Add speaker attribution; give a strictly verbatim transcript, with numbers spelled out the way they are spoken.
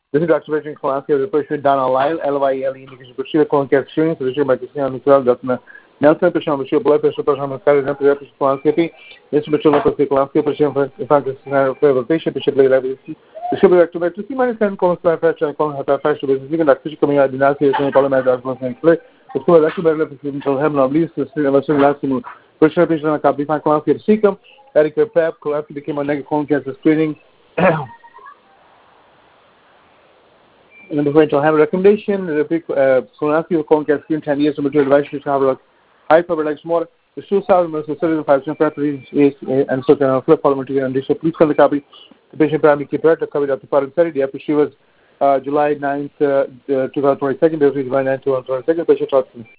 Speaker 1: This is Doctor Richard Kolansky, the patient Donna Lyle, L Y L E, indication for Sheila colon cancer screening, so the Sheila by Christina Michelle, Doctor Nelson, patient on the Sheila blood pressure, patient on the cardiac and patient Kolansky, this is Mitchell Lopez Kolansky, patient for patient, patient Lady Legacy, the Sheila Doctor Doctor C minus ten colon star fracture and colon hyperfracture, the Zigan Doctor coming out of the Nazi, and polymer doctor and play, the school electric medical until heaven of least, the Sri last move. Patient patient on the copy, find Kolansky to seek him, Eric Prep, Kolansky became a negative colon cancer screening. And the parental have a recommendation, the Kolansky colon cancer screen ten years of material device to have high fiber like more. The suicide was considered five percent properties is and so can flip parliamentary and so please call the copy. The patient primary keep the copy Doctor Farid Sari. The episode was uh, July ninth, uh, two thousand twenty-two. The July ninth, two thousand twenty-two. Patient talks to me.